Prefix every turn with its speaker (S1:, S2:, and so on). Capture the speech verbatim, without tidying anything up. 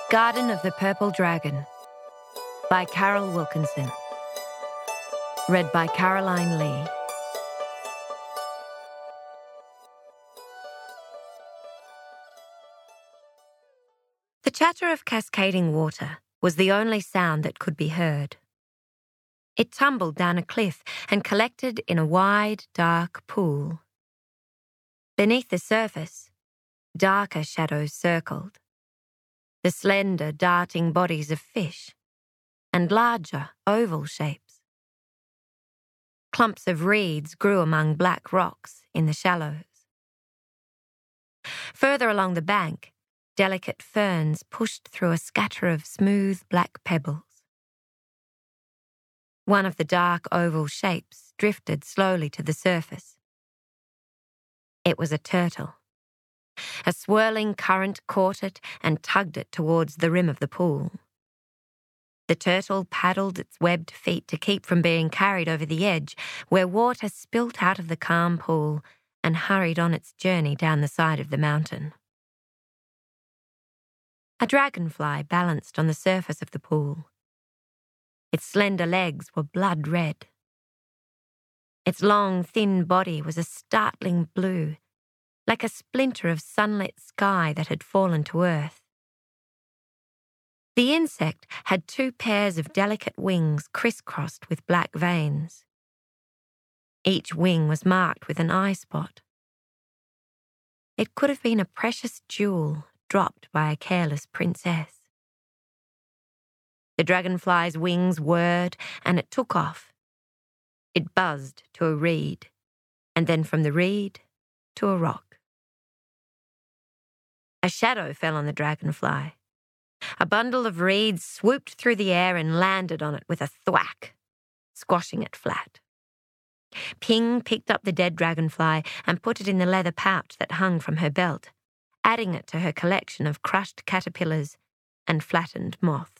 S1: Garden of the Purple Dragon by Carol Wilkinson. Read by Caroline Lee. The chatter of cascading water was the only sound that could be heard. It tumbled down a cliff and collected in a wide, dark pool. Beneath the surface, darker shadows circled, the slender, darting bodies of fish, and larger, oval shapes. Clumps of reeds grew among black rocks in the shallows. Further along the bank, delicate ferns pushed through a scatter of smooth black pebbles. One of the dark oval shapes drifted slowly to the surface. It was a turtle. A swirling current caught it and tugged it towards the rim of the pool. The turtle paddled its webbed feet to keep from being carried over the edge, where water spilt out of the calm pool and hurried on its journey down the side of the mountain. A dragonfly balanced on the surface of the pool. Its slender legs were blood red. Its long, thin body was a startling blue, like a splinter of sunlit sky that had fallen to earth. The insect had two pairs of delicate wings crisscrossed with black veins. Each wing was marked with an eye spot. It could have been a precious jewel dropped by a careless princess. The dragonfly's wings whirred and it took off. It buzzed to a reed, and then from the reed to a rock. A shadow fell on the dragonfly. A bundle of reeds swooped through the air and landed on it with a thwack, squashing it flat. Ping picked up the dead dragonfly and put it in the leather pouch that hung from her belt, adding it to her collection of crushed caterpillars and flattened moths.